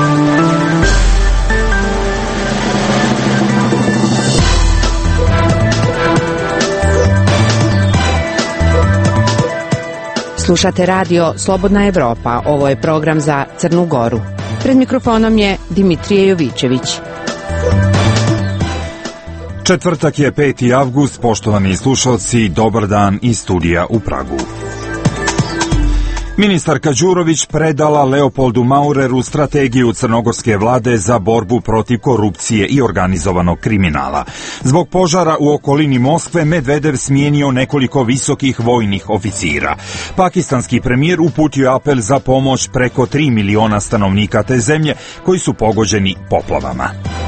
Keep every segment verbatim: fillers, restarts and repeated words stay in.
Slušate radio Slobodna Evropa, ovo je program za Crnu Goru. Pred mikrofonom je Dimitrije Jovićević. Četvrtak je peti avgust, poštovani slušalci, dobar dan iz studija u Pragu. Ministarka Đurović predala Leopoldu Maureru strategiju crnogorske vlade za borbu protiv korupcije i organizovanog kriminala. Zbog požara u okolini Moskve Medvedev smijenio nekoliko visokih vojnih oficira. Pakistanski premijer uputio apel za pomoć preko tri miliona stanovnika te zemlje koji su pogođeni poplavama.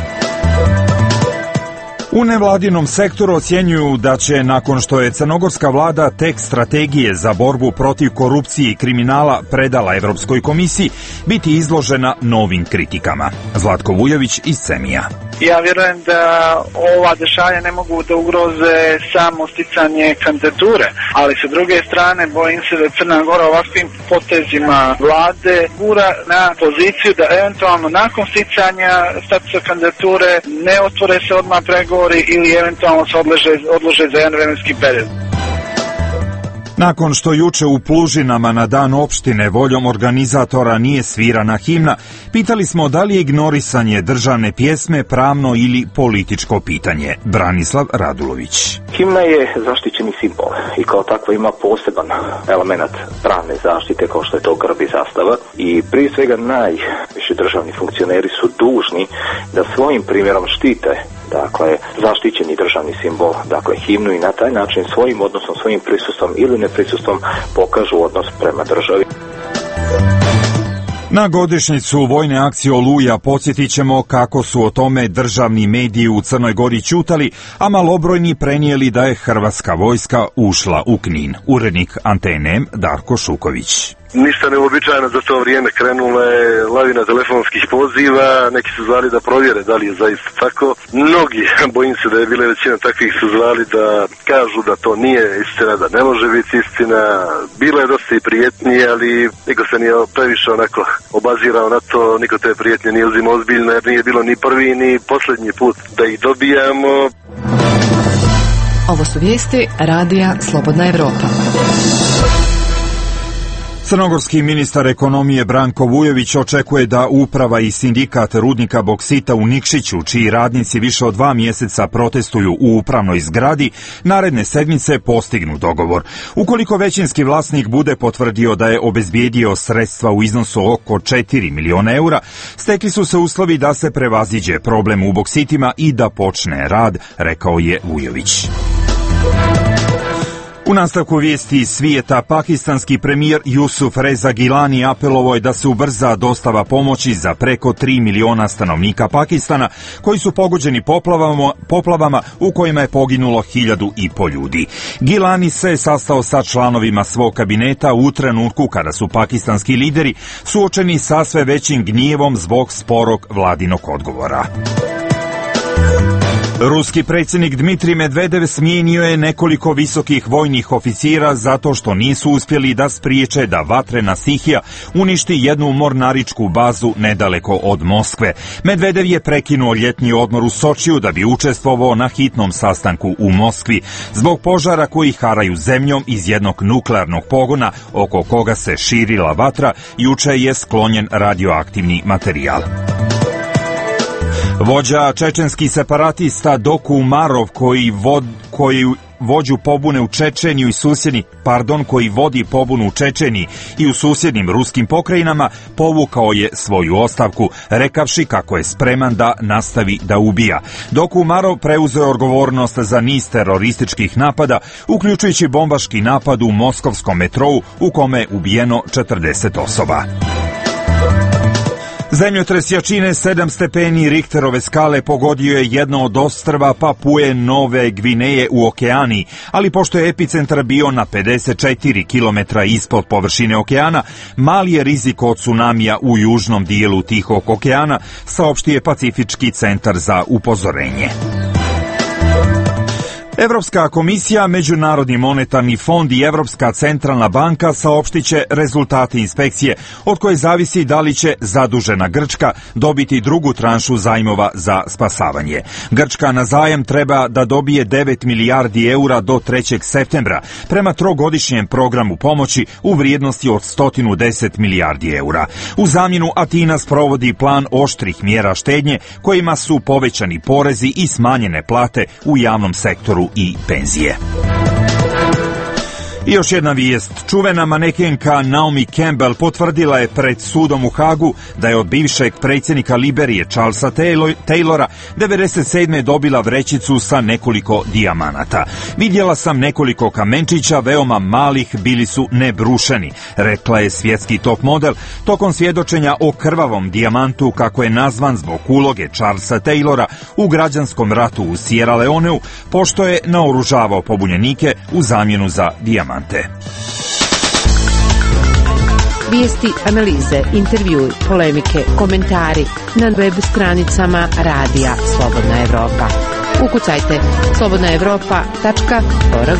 U nevladinom sektoru ocjenjuju da će, nakon što je crnogorska vlada tekst strategije za borbu protiv korupcije i kriminala predala Evropskoj komisiji, biti izložena novim kritikama. Zlatko Vujović iz Semija. Ja vjerujem da ova dešavanja ne mogu da ugroze samo sticanje kandidature, ali sa druge strane bojim se da Crna Gora ovakvim potezima vlade gura na poziciju da eventualno nakon sticanja statusa kandidature ne otvore se odmah pregovori ili eventualno se odlože, odlože za jedan vremenski period. Nakon što juče u Plužinama na dan opštine voljom organizatora nije svirana himna, pitali smo da li je ignorisanje državne pjesme pravno ili političko pitanje. Branislav Radulović. Himna je zaštićeni simbol i kao takva ima poseban element pravne zaštite kao što je to grb i zastava i prije svega najviši državni funkcioneri su dužni da svojim primjerom štite dakle zaštićeni državni simbol, dakle himnu i na taj način svojim odnosom, svojim prisustvom ili neprisustvom pokažu odnos prema državi. Na godišnjicu vojne akcije Oluja podsjetit ćemo kako su o tome državni mediji u Crnoj Gori ćutali, a malobrojni prenijeli da je hrvatska vojska ušla u Knin. Urednik Antene Darko Šuković. Ništa neuobičajeno za to vrijeme, krenula je lavina telefonskih poziva, neki su zvali da provjere da li je zaista tako. Mnogi, bojim se da je bila većina takvih, su zvali da kažu da to nije istina, da ne može biti istina. Bilo je dosta i prijetnije, ali niko se nije previše onako obazirao na to, niko te prijetnje nije uzimao ozbiljno, jer nije bilo ni prvi ni posljednji put da ih dobijamo. Ovo su vijesti radija Slobodna Evropa. Crnogorski ministar ekonomije Branko Vujović očekuje da uprava i sindikat rudnika boksita u Nikšiću, čiji radnici više od dva mjeseca protestuju u upravnoj zgradi, naredne sedmice postignu dogovor. Ukoliko većinski vlasnik bude potvrdio da je obezbijedio sredstva u iznosu oko četiri miliona eura, stekli su se uslovi da se prevaziđe problem u boksitima i da počne rad, rekao je Vujović. U nastavku vijesti iz svijeta, pakistanski premijer Jusuf Reza Gilani apelovao je da se ubrza dostava pomoći za preko tri miliona stanovnika Pakistana koji su pogođeni poplavama, poplavama u kojima je poginulo hiljadu i po ljudi. Gilani se sastao sa članovima svog kabineta u trenutku kada su pakistanski lideri suočeni sa sve većim gnjevom zbog sporog vladinog odgovora. Ruski predsjednik Dmitrij Medvedev smijenio je nekoliko visokih vojnih oficira zato što nisu uspjeli da spriječe da vatrena stihija uništi jednu mornaričku bazu nedaleko od Moskve. Medvedev je prekinuo ljetni odmor u Sočiju da bi učestvovao na hitnom sastanku u Moskvi zbog požara koji haraju zemljom iz jednog nuklearnog pogona oko koga se širila vatra, juče je sklonjen radioaktivni materijal. Vođa čečenskih separatista Doku Umarov koji, vod, koji vođu pobune u Čečeniju i susjedni, pardon, koji vodi pobunu u Čečeniji i u susjednim ruskim pokrajinama, povukao je svoju ostavku, rekavši kako je spreman da nastavi da ubija. Doku Umarov preuzeo je odgovornost za niz terorističkih napada, uključujući bombaški napad u moskovskom metrou u kome je ubijeno četrdeset osoba. Zemljotres jačine sedam stepeni Richterove skale pogodio je jedno od ostrva Papue Nove Gvineje u Okeaniji, ali pošto je epicentar bio na pedeset četiri kilometra ispod površine okeana, mali je rizik od tsunamija u južnom dijelu Tihog okeana, saopštio je Pacifički centar za upozorenje. Evropska komisija, Međunarodni monetarni fond i Evropska centralna banka saopštit će rezultate inspekcije, od koje zavisi da li će zadužena Grčka dobiti drugu tranšu zajmova za spasavanje. Grčka na zajam treba da dobije devet milijardi eura do trećeg septembra, prema trogodišnjem programu pomoći u vrijednosti od sto deset milijardi eura. U zamjenu Atina sprovodi plan oštrih mjera štednje, kojima su povećani porezi i smanjene plate u javnom sektoru i penzije. I još jedna vijest. Čuvena manekenka Naomi Campbell potvrdila je pred sudom u Hagu da je od bivšeg predsjednika Liberije Charlesa Taylora devedeset sedme dobila vrećicu sa nekoliko dijamanata. Vidjela sam nekoliko kamenčića, veoma malih, bili su nebrušeni, rekla je svjetski top model tokom svjedočenja o krvavom dijamantu, kako je nazvan zbog uloge Charlesa Taylora u građanskom ratu u Sierra Leoneu, pošto je naoružavao pobunjenike u zamjenu za dijamante. Vijesti, analize, intervjui, polemike, komentari na web stranicama Radija Slobodna Evropa. Ukucajte slobodna evropa tačka org.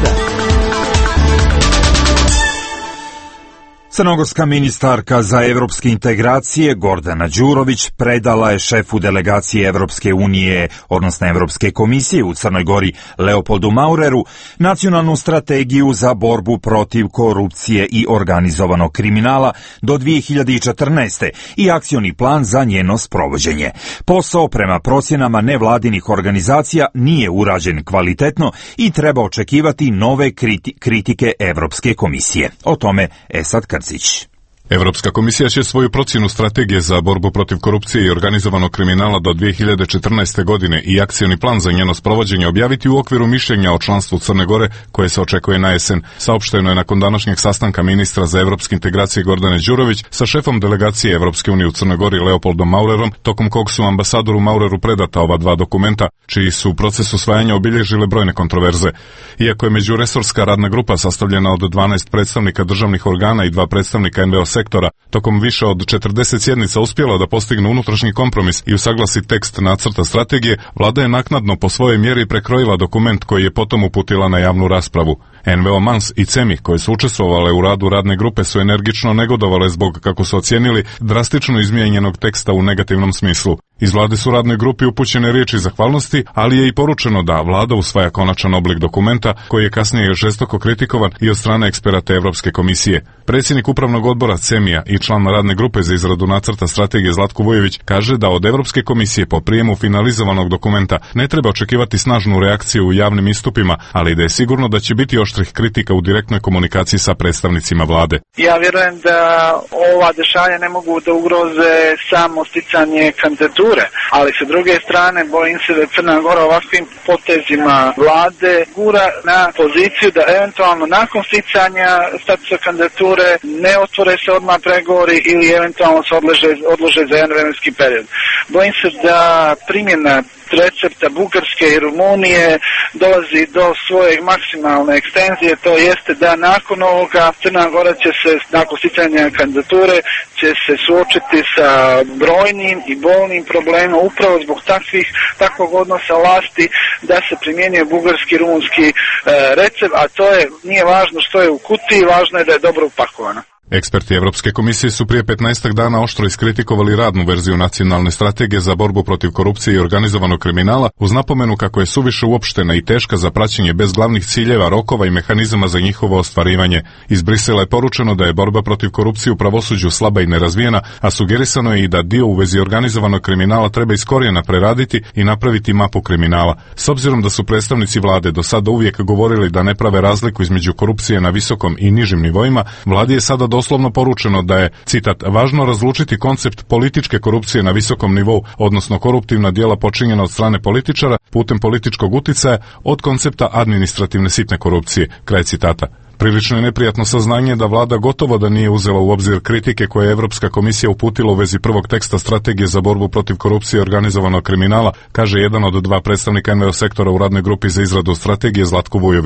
Crnogorska ministarka za evropske integracije Gordana Đurović predala je šefu delegacije Evropske unije, odnosno Evropske komisije u Crnoj Gori Leopoldu Maureru, nacionalnu strategiju za borbu protiv korupcije i organizovanog kriminala do dvije hiljade četrnaeste. i akcioni plan za njeno sprovođenje. Posao prema procjenama nevladinih organizacija nije urađen kvalitetno i treba očekivati nove kriti- kritike Evropske komisije. O tome Esad Krcić. Evropska komisija će svoju procjenu strategije za borbu protiv korupcije i organizovanog kriminala do dvije hiljade četrnaeste. godine i akcioni plan za njeno sprovođenje objaviti u okviru mišljenja o članstvu Crne Gore, koje se očekuje na jesen. Saopšteno je nakon današnjeg sastanka ministra za evropske integracije Gordane Đurović sa šefom delegacije Evropske unije u Crnoj Gori Leopoldom Maurerom, tokom kog su ambasadoru Maureru predata ova dva dokumenta, čiji su u procesu usvajanja obilježile brojne kontroverze. Iako je međuresorska radna grupa sastavljena od dvanaest predstavnika državnih organa i dva predstavnika en ve o sektora, tokom više od četrdeset sjednica uspjela da postigne unutrašnji kompromis i usaglasi tekst nacrta strategije, vlada je naknadno po svojoj mjeri prekrojila dokument koji je potom uputila na javnu raspravu. en ve o Mans i CEMI, koje su učestvovale u radu radne grupe, su energično negodovale zbog, kako su ocijenili, drastično izmijenjenog teksta u negativnom smislu. Iz vlade su radnoj grupi upućene riječi zahvalnosti, ali je i poručeno da vlada usvaja konačan oblik dokumenta, koji je kasnije žestoko kritikovan i od strane eksperata Evropske komisije. Predsjednik upravnog odbora CEMI-a i član radne grupe za izradu nacrta strategije Zlatko Vujović kaže da od Evropske komisije po prijemu finalizovanog dokumenta ne treba očekivati snažnu reakciju u javnim istupima, ali da je sigurno da će biti oštrih kritika u direktnoj komunikaciji sa predstavnicima vlade. Ja vjerujem da ova dešavanja ne mogu da ugroze samo sticanje kandidature, ali sa druge strane bojim se da Crna Gora ovakvim potezima vlade gura na poziciju da eventualno nakon sticanja statusa kandidature ne otvore se odmah pregovori ili eventualno se odlože, odlože za jedan vremenski period. Bojim se da primjena recepta Bugarske i Rumunije dolazi do svoje maksimalne ekstenzije, to jeste da nakon ovoga Crna Gora će se, nakon sticanja kandidature, će se suočiti sa brojnim i bolnim problemima upravo zbog takvih, takvog odnosa vlasti da se primjenjuje bugarski i rumunski e, recept, a to je, nije važno što je u kutiji, važno je da je dobro upakovano. Eksperti Evropske komisije su prije petnaestak dana oštro iskritikovali radnu verziju nacionalne strategije za borbu protiv korupcije i organizovanog kriminala, uz napomenu kako je suviše uopštena i teška za praćenje bez glavnih ciljeva, rokova i mehanizama za njihovo ostvarivanje. Iz Brisela je poručeno da je borba protiv korupcije u pravosuđu slaba i nerazvijena, a sugerisano je i da dio u vezi organizovanog kriminala treba iz korijena preraditi i napraviti mapu kriminala. S obzirom da su predstavnici vlade do sada uvijek govorili da ne prave razliku između korupcije na visokom i nižim nivoima, vladi je sada doslovno poručeno da je, citat, važno razlučiti koncept političke korupcije na visokom nivou, odnosno koruptivna djela počinjena od strane političara putem političkog uticaja, od koncepta administrativne sitne korupcije, kraj citata. Prilično je neprijatno saznanje da vlada gotovo da nije uzela u obzir kritike koje je Evropska komisija uputila u vezi prvog teksta strategije za borbu protiv korupcije i organizovanog kriminala, kaže jedan od dva predstavnika en ve o sektora u radnoj grupi za izradu strategije Zlatko Vujović.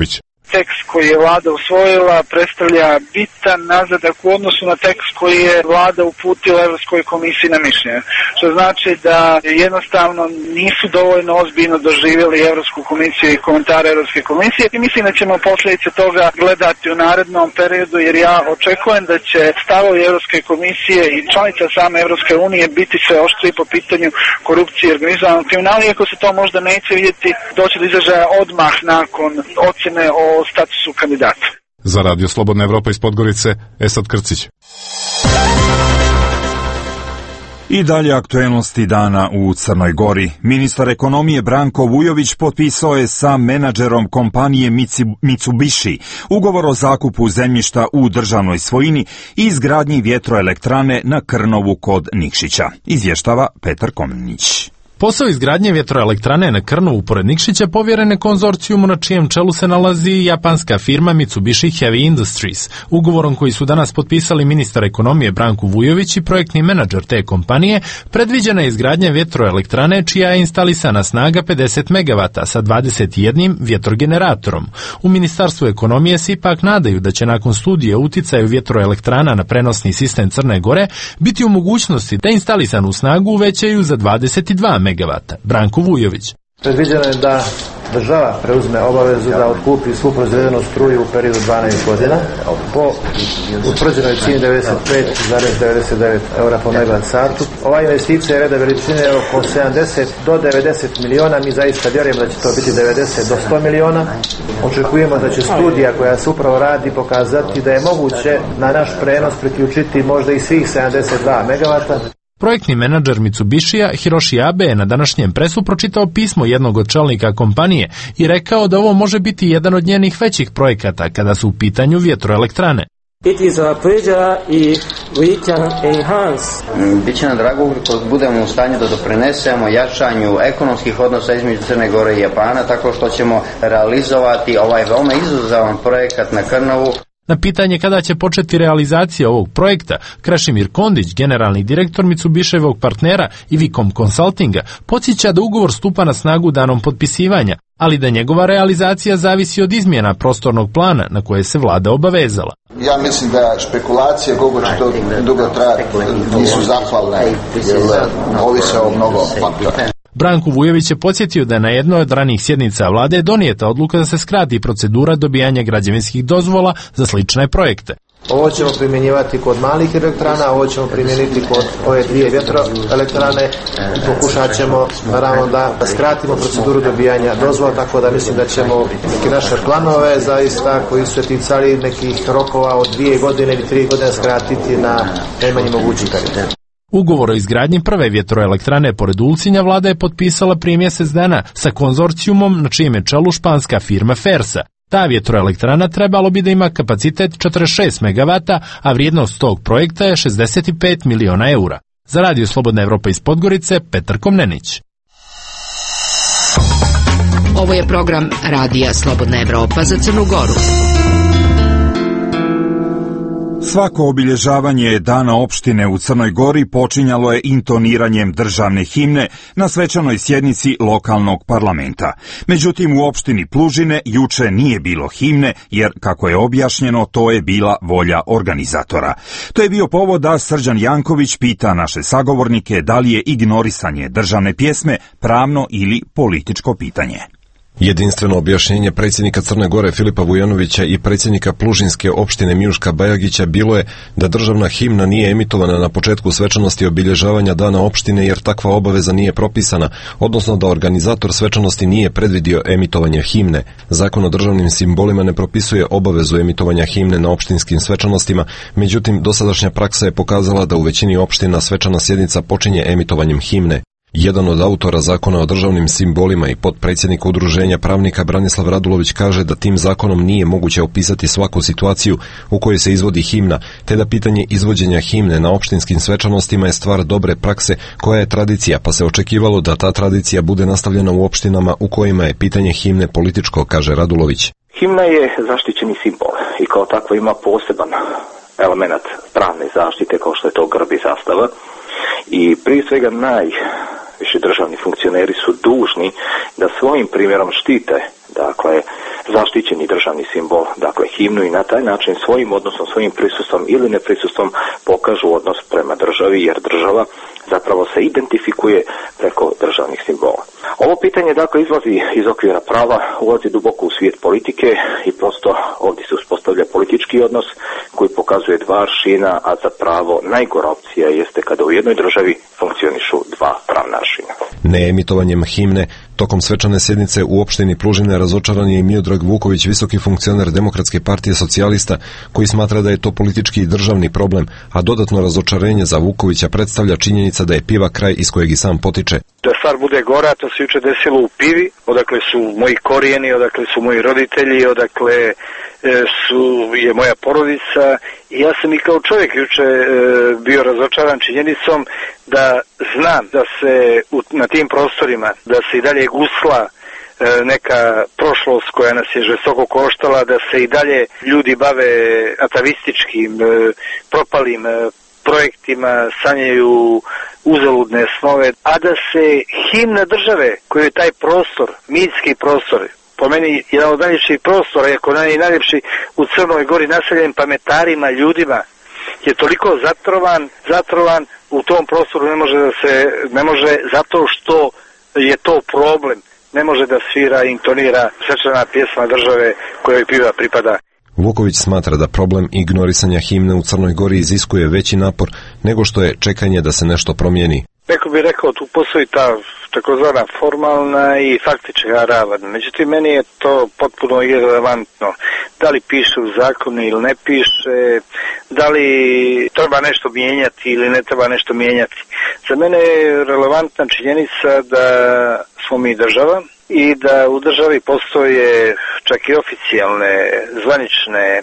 tekst koji je vlada usvojila predstavlja bitan nazadak u odnosu na tekst koji je vlada uputila Evropskoj komisiji na mišljenje. Što znači da jednostavno nisu dovoljno ozbiljno doživjeli Evropsku komisiju i komentare Evropske komisije i mislim da ćemo posljedice toga gledati u narednom periodu, jer ja očekujem da će stavovi Evropske komisije i članica same Evropske unije biti sve oštriji po pitanju korupcije i organizovanog kriminala, iako se to možda neće vidjeti doći do izražaja odmah nakon ocjene o statusu kandidata. Za Radio Slobodna Evropa iz Podgorice, Esad Krcić. I dalje aktuelnosti dana u Crnoj Gori. Ministar ekonomije Branko Vujović potpisao je sa menadžerom kompanije Mitsubishi ugovor o zakupu zemljišta u državnoj svojini i izgradnji vjetroelektrane na Krnovu kod Nikšića. Izvještava Petar Komnenić. Posao izgradnje vjetroelektrane na Krnovu pored Nikšića povjeren je konzorcijumu na čijem čelu se nalazi japanska firma Mitsubishi Heavy Industries. Ugovorom koji su danas potpisali ministar ekonomije Branko Vujović i projektni menadžer te kompanije, predviđena je izgradnja vjetroelektrane čija je instalisana snaga pedeset megavata sa dvadeset jednim vjetrogeneratorom. U Ministarstvu ekonomije se ipak nadaju da će nakon studije o uticaju vjetroelektrana na prenosni sistem Crne Gore biti u mogućnosti da instalisanu snagu uvećaju za dvadeset dva megavata. Branko Vujović. Predviđeno je da država preuzme obavezu da otkupi svu proizvedenu struju u periodu dvanaest godina po utvrđenoj cijeni devedeset pet zarez devedeset devet eura po megavat satu. Ova investicija je reda veličine oko sedamdeset do devedeset miliona. Mi zaista vjerujemo da će to biti devedeset do sto miliona. Očekujemo da će studija koja se upravo radi pokazati da je moguće na naš prenos priključiti možda i svih sedamdeset dva megavata. Projektni menadžer Mitsubishija Hiroshi Abe je na današnjem presu pročitao pismo jednog od čelnika kompanije i rekao da ovo može biti jedan od njenih većih projekata kada su u pitanju vjetroelektrane. It is a pleasure if we can enhance. Biće nam drago ukoliko budemo u stanju da doprinesemo jačanju ekonomskih odnosa između Crne Gore i Japana tako što ćemo realizovati ovaj veoma izazovan projekat na Krnovu. Na pitanje kada će početi realizacija ovog projekta, Krešimir Kondić, generalni direktor Mitsubishijevog partnera i Vicom Consultinga, podsjeća da ugovor stupa na snagu danom potpisivanja, ali da njegova realizacija zavisi od izmjena prostornog plana na koje se vlada obavezala. Ja mislim da špekulacije koliko će to dugo trajati nisu zahvalne, jer ovise o mnogo faktora. Branko Vujović je podsjetio da je na jednoj od ranijih sjednica vlade donijeta odluka da se skrati procedura dobijanja građevinskih dozvola za slične projekte. Ovo ćemo primjenjivati kod malih elektrana, ovo ćemo primijeniti kod ove dvije vjetroelektrane i pokušat ćemo naravno da skratimo proceduru dobijanja dozvola, tako da mislim da ćemo neke naše planove zaista koji su se ticali nekih rokova od dvije godine ili tri godine skratiti na najmanji mogući period. Ugovor o izgradnji prve vjetroelektrane pored Ulcinja vlada je potpisala prije mjesec dana sa konzorcijumom na čijem je čelu španska firma Fersa. Ta vjetroelektrana trebalo bi da ima kapacitet četrdeset šest megavata, a vrijednost tog projekta je šezdeset pet miliona eura. Za Radio Slobodna Evropa iz Podgorice, Petar Komnenić. Ovo je program Radija Slobodna Evropa za Crnu Goru. Svako obilježavanje Dana opštine u Crnoj Gori počinjalo je intoniranjem državne himne na svečanoj sjednici lokalnog parlamenta. Međutim, u opštini Plužine juče nije bilo himne, jer, kako je objašnjeno, to je bila volja organizatora. To je bio povod da Srđan Janković pita naše sagovornike da li je ignorisanje državne pjesme pravno ili političko pitanje. Jedinstveno objašnjenje predsjednika Crne Gore Filipa Vujanovića i predsjednika Plužinske opštine Mijuška Bajagića bilo je da državna himna nije emitovana na početku svečanosti obilježavanja Dana opštine jer takva obaveza nije propisana, odnosno da organizator svečanosti nije predvidio emitovanje himne. Zakon o državnim simbolima ne propisuje obavezu emitovanja himne na opštinskim svečanostima, međutim dosadašnja praksa je pokazala da u većini opština svečana sjednica počinje emitovanjem himne. Jedan od autora zakona o državnim simbolima i potpredsjednik udruženja pravnika Branislav Radulović kaže da tim zakonom nije moguće opisati svaku situaciju u kojoj se izvodi himna, te da pitanje izvođenja himne na opštinskim svečanostima je stvar dobre prakse koja je tradicija, pa se očekivalo da ta tradicija bude nastavljena u opštinama u kojima je pitanje himne političko, kaže Radulović. Himna je zaštićeni simbol i kao takva ima poseban element pravne zaštite kao što je to grb i zastava i prije svega naj Više državni funkcioneri su dužni da svojim primjerom štite, dakle, zaštićeni državni simbol, dakle himnu, i na taj način svojim odnosom, svojim prisustvom ili neprisustvom pokažu odnos prema državi, jer država zapravo se identifikuje preko državnih simbola. Ovo pitanje dakle izlazi iz okvira prava, ulazi duboko u svijet politike i prosto ovdje se uspostavlja politički odnos koji pokazuje dva aršina, a za pravo najgora opcija jeste kada u jednoj državi funkcionišu dva pravna aršina. Neemitovanjem himne tokom svečane sjednice u opštini Plužine razočaran je i Miodrag Vuković, visoki funkcioner Demokratske partije socijalista, koji smatra da je to politički i državni problem, a dodatno razočarenje za Vukovića predstavlja činjenica da je Piva kraj iz kojeg i sam potiče. Da stvar bude gora, to se juče desilo u Pivi, odakle su moji korijeni, odakle su moji roditelji, odakle e, su, je moja porodica, i ja sam i kao čovjek juče e, bio razočaran činjenicom da znam da se u, na tim prostorima, da se i dalje gusla e, neka prošlost koja nas je žestoko koštala, da se i dalje ljudi bave atavističkim, e, propalim e, projektima, sanjaju uzaludne snove, a da se himna države, koji je taj prostor, mitski prostor, po meni jedan od najljepših prostora, iako ne je najljepši u Crnoj Gori, naseljen pametarima, ljudima, je toliko zatrovan, zatrovan, u tom prostoru ne može da se, ne može, zato što je to problem, ne može da svira i intonira svečana pjesma države kojoj Piva pripada. Vuković smatra da problem ignorisanja himne u Crnoj Gori iziskuje veći napor nego što je čekanje da se nešto promijeni. Neko bi rekao, tu postoji ta takozvana formalna i faktička ravan. Međutim, meni je to potpuno irelevantno. Da li piše u zakonu ili ne piše, da li treba nešto mijenjati ili ne treba nešto mijenjati. Za mene je relevantna činjenica da smo mi država i da u državi postoje čak i oficijalne, zvanične,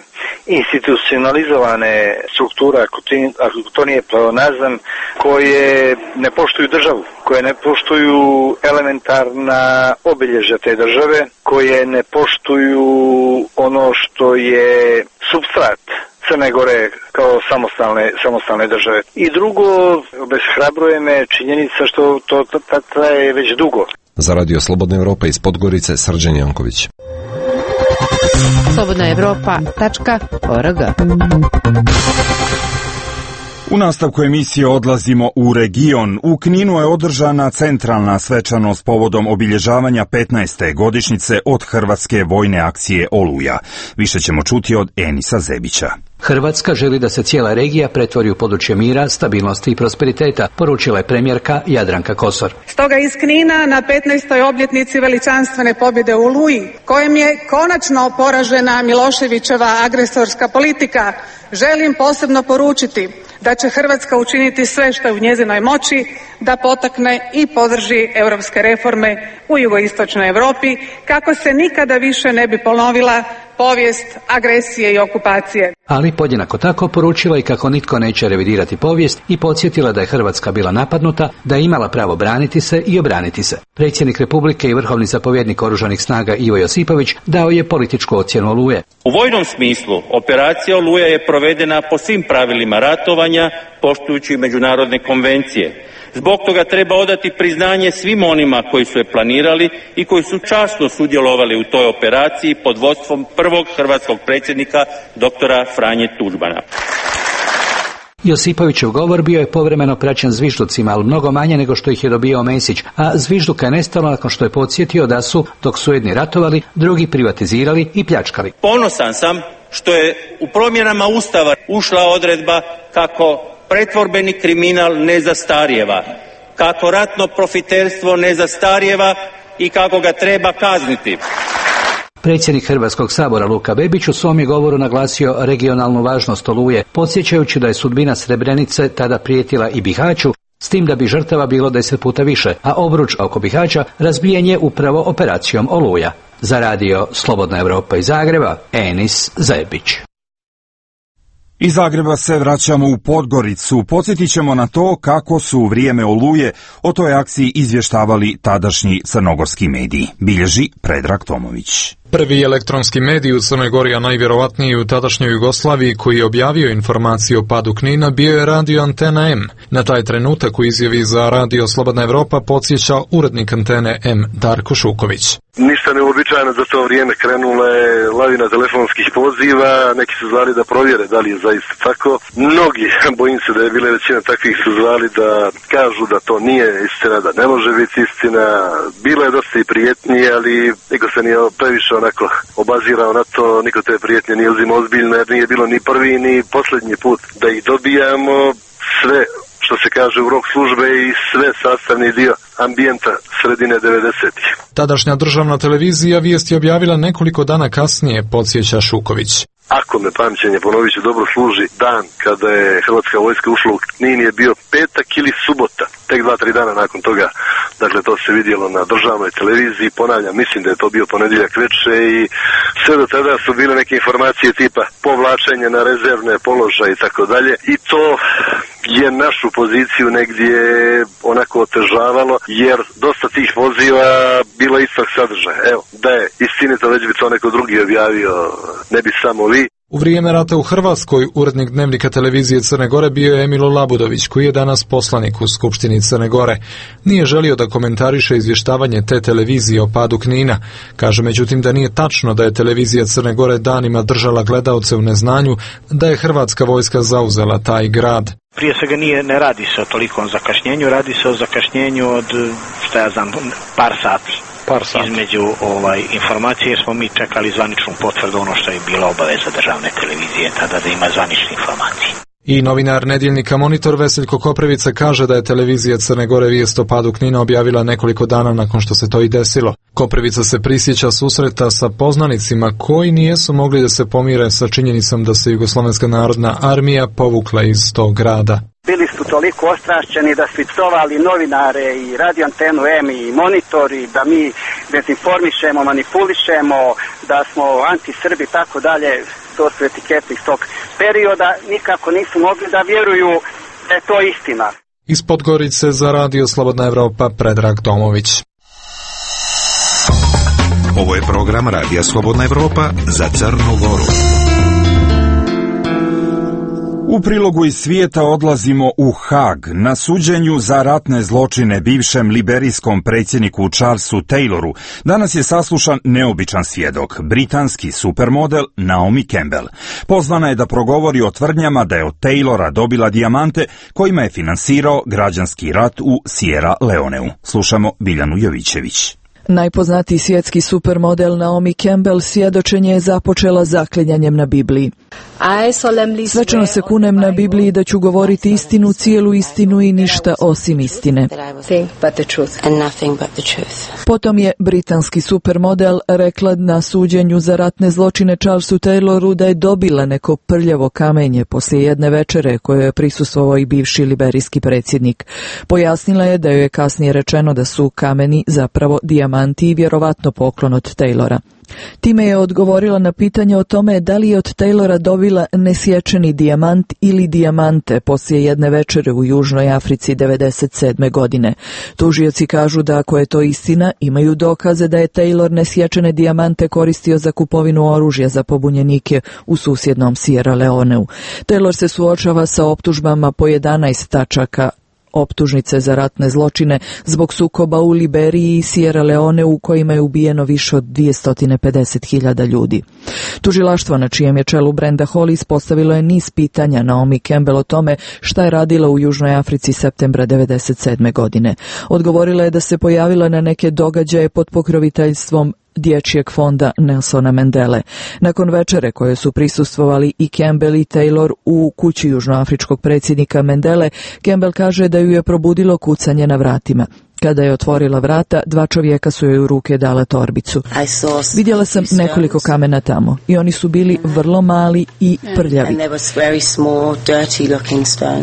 institucionalizovane strukture, ako, ti, ako to nije pleonazam, koje ne poštuju državu, koje ne poštuju elementarna obilježja te države, koje ne poštuju ono što je supstrat Crne Gore kao samostalne, samostalne države. I drugo, obeshrabruje me činjenica što to traje već dugo. Za Radio Slobodna Evropa iz Podgorice, Srđan Janković. slobodna evropa tačka org. U nastavku emisije odlazimo u region. U Kninu je održana centralna svečanost povodom obilježavanja petnaeste godišnjice od hrvatske vojne akcije Oluja. Više ćemo čuti od Enisa Zebića. Hrvatska želi da se cijela regija pretvori u područje mira, stabilnosti i prosperiteta, poručila je premijerka Jadranka Kosor. Stoga iz Knina na petnaestoj obljetnici veličanstvene pobjede u Oluji, kojem je konačno poražena Miloševićeva agresorska politika, želim posebno poručiti da će Hrvatska učiniti sve što je u njezinoj moći da potakne i podrži europske reforme u jugoistočnoj Europi kako se nikada više ne bi ponovila povijest agresije i okupacije. Ali podjednako tako poručila i kako nitko neće revidirati povijest i podsjetila da je Hrvatska bila napadnuta, da je imala pravo braniti se i obraniti se. Predsjednik Republike i vrhovni zapovjednik Oružanih snaga Ivo Josipović dao je političku ocjenu Oluje. U vojnom smislu operacija Oluja je provedena po svim pravilima ratovanja, poštujući međunarodne konvencije. Zbog toga treba odati priznanje svim onima koji su je planirali i koji su časno sudjelovali u toj operaciji pod vodstvom prvog hrvatskog predsjednika doktora Franje Tuđmana. Josipovićev govor bio je povremeno praćen zvižducima, ali mnogo manje nego što ih je dobio Mesić, a zvižduka je nestalo nakon što je podsjetio da su, dok su jedni ratovali, drugi privatizirali i pljačkali. Ponosan sam što je u promjenama Ustava ušla odredba kako pretvorbeni kriminal ne zastarijeva, kako ratno profiterstvo ne zastarijeva i kako ga treba kazniti. Predsjednik Hrvatskog sabora Luka Bebić u svom je govoru naglasio regionalnu važnost Oluje, podsjećajući da je sudbina Srebrenice tada prijetila i Bihaću, s tim da bi žrtava bilo deset puta više, a obruč oko Bihaća razbijen je upravo operacijom Oluja. Za Radio Slobodna Evropa iz Zagreba, Enis Zebić. Iz Zagreba se vraćamo u Podgoricu. Podsjetit ćemo na to kako su u vrijeme Oluje o toj akciji izvještavali tadašnji crnogorski mediji. Bilježi Predrag Tomović. Prvi elektronski medij u Crnoj Gori, a najvjerovatniji u tadašnjoj Jugoslaviji, koji je objavio informaciju o padu Knina, bio je radio Antena M. Na taj trenutak u izjavi za Radio Slobodna Evropa podsjeća urednik Antene M Darko Šuković. Ništa neuobičajeno za to vrijeme, krenula je lavina telefonskih poziva, neki su zvali da provjere da li je zaista tako. Mnogi, bojim se da je bile većina takvih, su zvali da kažu da to nije istina, da ne može biti istina. Bilo je dosta i prijetnije, ali niko se nije previše onako obazirao na to, niko te prijetnje nije uzimao ozbiljno, jer nije bilo ni prvi ni posljednji put da ih dobijamo. Sve što se kaže u rok službe i sve sastavni dio ambijenta sredine devedesetih. Tadašnja državna televizija vijest je objavila nekoliko dana kasnije, podsjeća Šuković. Ako me pamćenje, ponovit ću, dobro služi, dan kada je Hrvatska vojska ušla u Knin je bio petak ili subota, tek dva, tri dana nakon toga. Dakle, to se vidjelo na državnoj televiziji, ponavljam, mislim da je to bio ponedjeljak veče i sve do tada su bile neke informacije tipa povlačenje na rezervne položaje i tako dalje. I to je našu poziciju negdje onako otežavalo, jer dosta tih poziva bilo istog sadržaja. Evo, da je istinito, već bi to neko drugi objavio, ne bi samo vi. U vrijeme rata u Hrvatskoj urednik Dnevnika televizije Crne Gore bio je Emilo Labudović, koji je danas poslanik u Skupštini Crne Gore. Nije želio da komentariše izvještavanje te televizije o padu Knina. Kaže međutim da nije tačno da je televizija Crne Gore danima držala gledaoce u neznanju, da je Hrvatska vojska zauzela taj grad. Prije svega nije, ne radi se o tolikom zakašnjenju, radi se o zakašnjenju od, šta ja znam, par sati. Par sati. Između ovaj, informacije, jer smo mi čekali zvaničnu potvrdu, ono što je bila obaveza državne televizije tada da ima zvanične informacije. I novinar nedjeljnika Monitor Veseljko Koprivica kaže da je televizija Crne Gore vijest o padu Knina objavila nekoliko dana nakon što se to i desilo. Koprivica se prisjeća susreta sa poznanicima koji nijesu mogli da se pomire sa činjenicom da se Jugoslovenska narodna armija povukla iz tog grada. Bili su toliko ostrašćeni da su psovali novinare i Radio Antenu M i Monitor i da mi dezinformišemo, manipulišemo, da smo anti-Srbi i tako dalje. To su etikete iz tog perioda. Nikako nisu mogli da vjeruju da je to istina. Iz Podgorice za Radio Slobodna Evropa Predrag Tomović. Ovo je program Radija Slobodna Evropa za Crnu Goru. U prilogu iz svijeta odlazimo u Hag. Na suđenju za ratne zločine bivšem liberijskom predsjedniku Charlesu Tayloru danas je saslušan neobičan svjedok, britanski supermodel Naomi Campbell. Pozvana je da progovori o tvrdnjama da je od Taylora dobila dijamante kojima je finansirao građanski rat u Sierra Leoneu. Slušamo Biljanu Jovićević. Najpoznatiji svjetski supermodel Naomi Campbell svjedočenje je započela zaklinjanjem na Bibliji. Svečano se kunem na Bibliji da ću govoriti istinu, cijelu istinu i ništa osim istine. Potom je britanski supermodel rekla na suđenju za ratne zločine Charlesu Tayloru da je dobila neko prljavo kamenje poslije jedne večere koje je prisustvovao i bivši liberijski predsjednik. Pojasnila je da joj je kasnije rečeno da su kameni zapravo dijamanti i vjerovatno poklon od Taylora. Time je odgovorila na pitanje o tome da li je od Taylora dobila nesječeni dijamant ili dijamante poslije jedne večere u Južnoj Africi devedeset sedme godine. Tužioci kažu da ako je to istina, imaju dokaze da je Taylor nesječene dijamante koristio za kupovinu oružja za pobunjenike u susjednom Sierra Leoneu. Taylor se suočava sa optužbama po jedanaest tačaka optužnice za ratne zločine zbog sukoba u Liberiji i Sierra Leone u kojima je ubijeno više od dvjesto pedeset hiljada ljudi. Tužilaštvo na čijem je čelu Brenda Hall ispostavilo je niz pitanja Naomi Campbell o tome šta je radila u Južnoj Africi septembra devedeset sedme godine. Odgovorila je da se pojavila na neke događaje pod pokroviteljstvom dječjeg fonda Nelsona Mandele. Nakon večere koje su prisustvovali i Campbell i Taylor u kući južnoafričkog predsjednika Mandele, Campbell kaže da ju je probudilo kucanje na vratima. Kada je otvorila vrata, dva čovjeka su joj u ruke dala torbicu. Vidjela sam nekoliko kamena tamo i oni su bili vrlo mali i prljavi.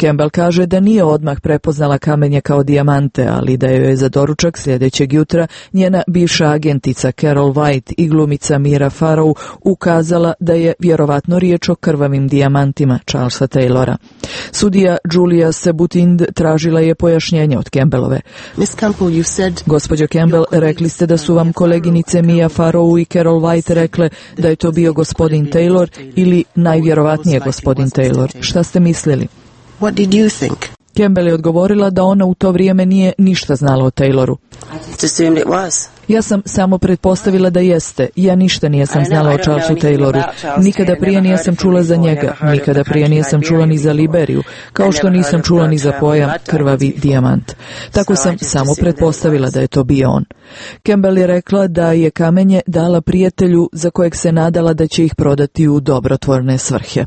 Campbell kaže da nije odmah prepoznala kamenje kao dijamante, ali da joj je za doručak sljedećeg jutra njena bivša agentica Carol White i glumica Mira Farrow ukazala da je vjerovatno riječ o krvavim dijamantima Charlesa Taylora. Sudija Julia Sebutind tražila je pojašnjenje od Campbellove. Gospođo Campbell, rekli ste da su vam koleginice Mia Farrow i Carol White rekle da je to bio gospodin Taylor ili najvjerovatnije gospodin Taylor. Šta ste mislili? What did you think? Campbell je odgovorila da ona u to vrijeme nije ništa znala o Tayloru. Ja sam samo pretpostavila da jeste. Ja ništa nijesam znala o Charlesu Tayloru. Nikada prije nisam čula za njega. Nikada prije nisam čula ni za Liberiju. Kao što nisam čula ni za pojam krvavi dijamant. Tako sam samo pretpostavila da je to bio on. Campbell je rekla da je kamenje dala prijatelju za kojeg se nadala da će ih prodati u dobrotvorne svrhe.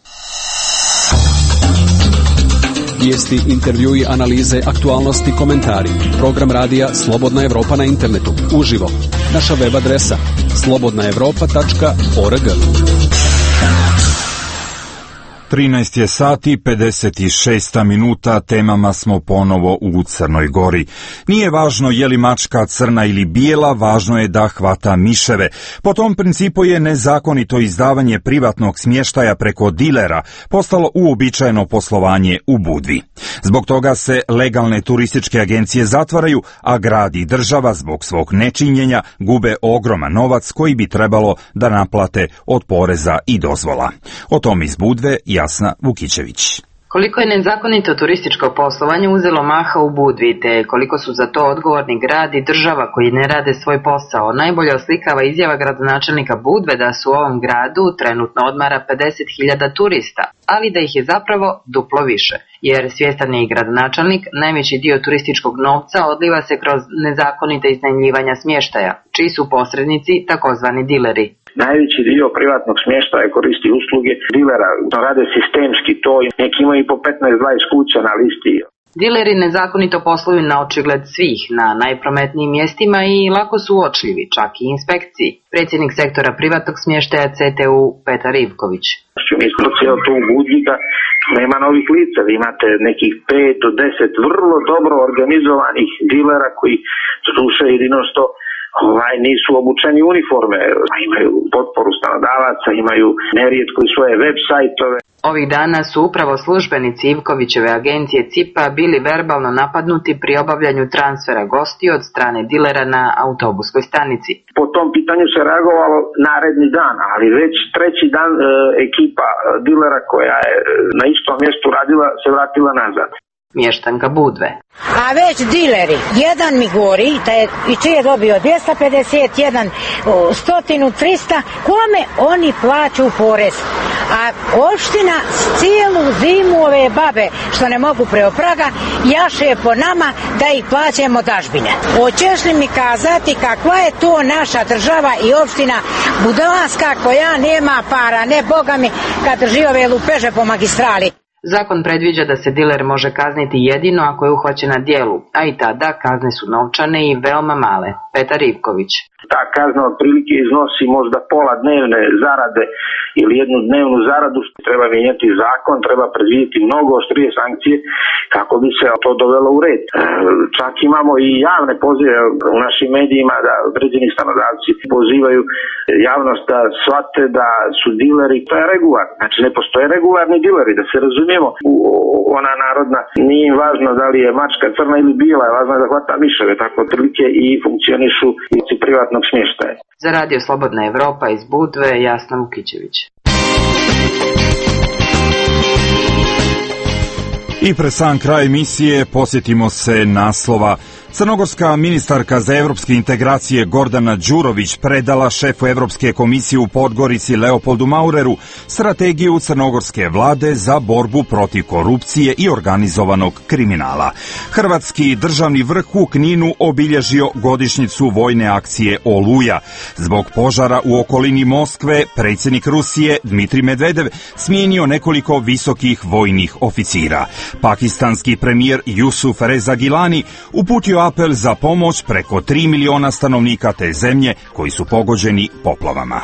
Vijesti, intervjui, analize, aktualnosti, komentari. Program radija Slobodna Evropa na internetu. Uživo. Naša web adresa slobodna evropa tačka org. trinaest je sati, pedeset šest minuta, temama smo ponovo u Crnoj Gori. Nije važno je li mačka crna ili bijela, važno je da hvata miševe. Po tom principu je nezakonito izdavanje privatnog smještaja preko dilera postalo uobičajeno poslovanje u Budvi. Zbog toga se legalne turističke agencije zatvaraju, a grad i država zbog svog nečinjenja gube ogroman novac koji bi trebalo da naplate od poreza i dozvola. O tom iz Budve Jasna Vukićević. Koliko je nezakonito turističko poslovanje uzelo maha u Budvi, te koliko su za to odgovorni grad i država koji ne rade svoj posao, najbolje oslikava izjava gradonačelnika Budve da su u ovom gradu trenutno odmara pedeset hiljada turista, ali da ih je zapravo duplo više, jer svjestan je i gradonačelnik, najveći dio turističkog novca odliva se kroz nezakonite iznajmljivanja smještaja, čiji su posrednici takozvani dileri. Najveći dio privatnog smještaja koristi usluge dilera, to rade sistemski, to neki imaju po petnaest dvadeset kuća na listi. Dileri nezakonito posluju na očigled svih, na najprometnijim mjestima i lako su uočljivi, čak i inspekciji. Predsjednik sektora privatnog smještaja C T U Petar Ivković. Mi smo cijelo to u Budvi da nema novih lica, vi imate nekih pet do deset vrlo dobro organizovanih dilera koji slušaju jedino što Ovaj, nisu obučeni uniforme, imaju potporu stanodavaca, imaju nerijetko i svoje web sajtove. Ovih dana su upravo službenici Ivkovićeve agencije C I P-a bili verbalno napadnuti pri obavljanju transfera gosti od strane dilera na autobuskoj stanici. Po tom pitanju se reagovalo naredni dan, ali već treći dan e, ekipa dilera koja je na istom mjestu radila se vratila nazad. Mještanka Budve. A već dileri, jedan mi govori da je i čiji je dobio dvjesto pedeset, jedan sto, trista, kome oni plaću porez. A opština cijelu zimu ove babe što ne mogu preko praga jaše po nama da ih plaćamo dažbine. Hoćeš li mi kazati kakva je to naša država i opština budalanska koja nema para, ne boga mi kad drži ove lupeže po magistrali. Zakon predviđa da se diler može kazniti jedino ako je uhvaćen na djelu, a i tada kazne su novčane i veoma male. Petar Ivković. Ta kazna otprilike iznosi možda pola dnevne zarade ili jednu dnevnu zaradu. Treba mijenjati zakon, treba predvidjeti mnogo oštrije sankcije kako bi se to dovelo u red. Čak imamo i javne pozive u našim medijima da određeni stanodavci pozivaju javnost da shvate da su dileri, to je regular. Znači ne postoje regularni dileri, da se razumijemo. Ona narodna, nije im važno da li je mačka crna ili bijela, je važno da hvata miševe, tako otprilike i funkcionišu i privatnog smještaja. Za radio Slobodna Evropa iz Budve, Jasna Vukićević. I pred sam kraj emisije posjetimo se naslova. Crnogorska ministarka za evropske integracije Gordana Đurović predala šefu Evropske komisije u Podgorici Leopoldu Maureru strategiju crnogorske vlade za borbu protiv korupcije i organizovanog kriminala. Hrvatski državni vrh u Kninu obilježio godišnjicu vojne akcije Oluja. Zbog požara u okolini Moskve, predsjednik Rusije Dmitrij Medvedev smijenio nekoliko visokih vojnih oficira. Pakistanski premijer Jusuf Reza Gilani uputio apel za pomoć preko tri miliona stanovnika te zemlje koji su pogođeni poplavama.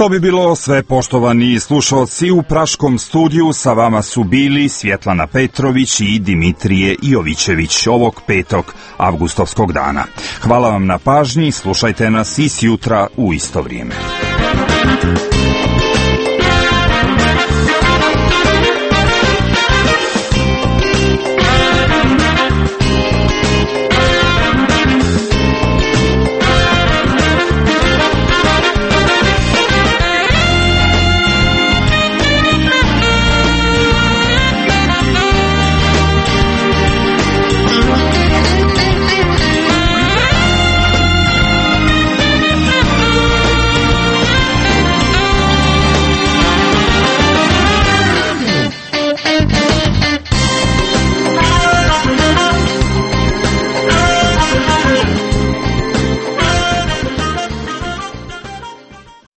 To bi bilo sve, poštovani slušalci. U Praškom studiju sa vama su bili Svjetlana Petrović i Dimitrije Jovićević ovog petog avgustovskog dana. Hvala vam na pažnji, slušajte nas i sjutra u isto vrijeme.